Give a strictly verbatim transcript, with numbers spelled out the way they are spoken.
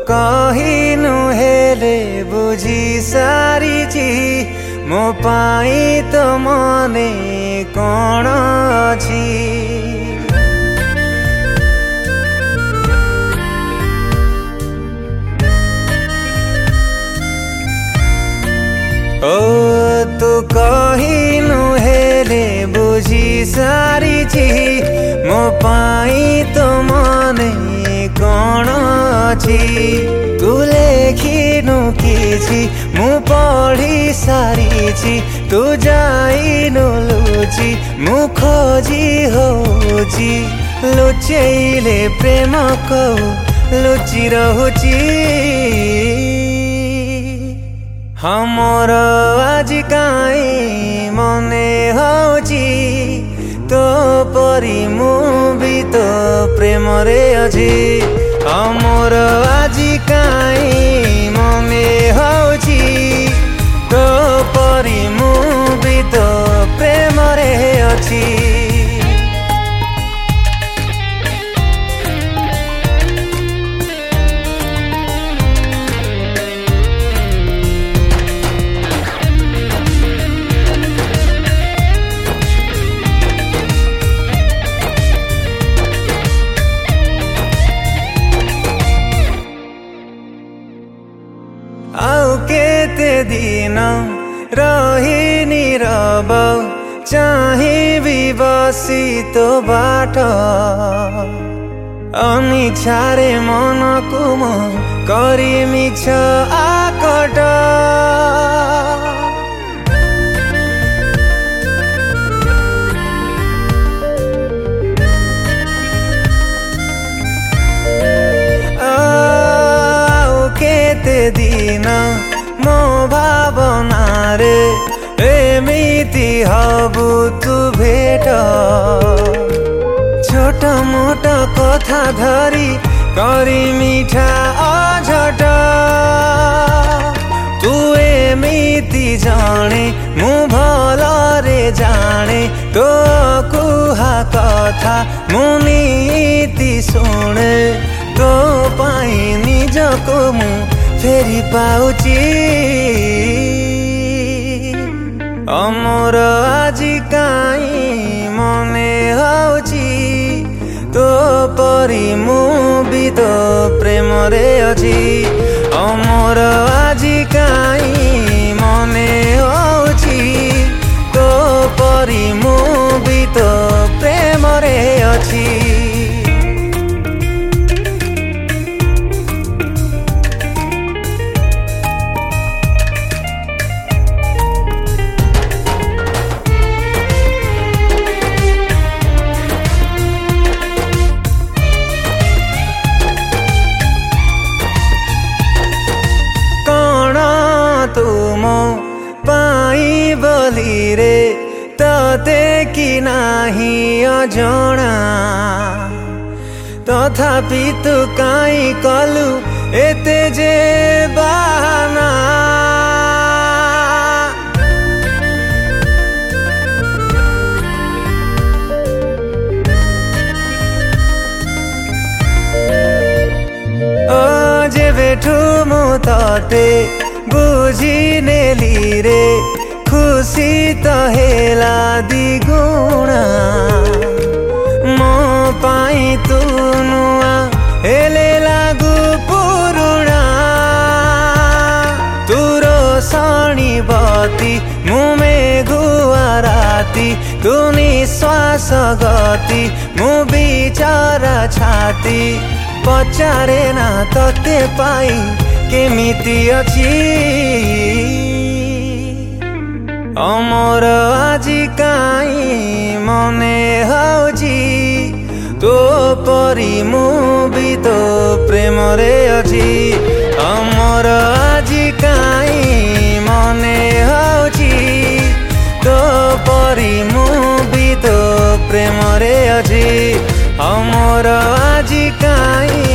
कहिनु हेले बुझी सारिछि मो पाई तो मने कौन अछि। ओ तू कहिनु हेले बुझी सारिछि मो पाई तो मने कौन अछि। तू लेखिनु किछि मु पढ़ी सारिछि तू जाइनु लुचि मु खोजी होछि। लुचैले प्रेम को लुचि रहुछि। हमर आज काई मने होछि तो परी मु भी तो प्रेम रे अछि। हमर आज काई मने होछि तो परी मु भी तो प्रेम रे अछि। आउ केते दिन रही नीरव चाहिबी बसी तो बाट अनिच्छारे मनकु म करी मिछ आकट। दिन मो भावना रे एमिति हबु तू भेट। छोट मोट कथा धरी करी मिठा अझट। तू एमिति जाने मु भल रे जाने तो कुहा कथा मु नीति शुणे। तो पाई निजको मु फेरी पाउछि। अमर आज काई मने होछि तो परी मु भी तो प्रेम रे अछि। अमर आज काई मने होछि तो परी मु भी तो प्रेम रे अछि। तुमो पाई बोली रे तते कि नाही अजणा। तथापि तू काई कलु एते जे बहाना। ओ जे बेठु मु तते बुझी नेली रे खुशी तो हेला दिगुणा। मो पाई तू नुआ हेले लागू पुरुणा। तुरो सणी बती मु मेघुआ राती तू निश्वास गति मु बिचारा छाती। पचारे ना तते पाई केमिति अछि। अमर आज काई मने होछि तो परी मु भी तो प्रेम रे अछि। अमर आज काई मने होछि तो परी मु भी तो प्रेम रे अछि। अमर आज काई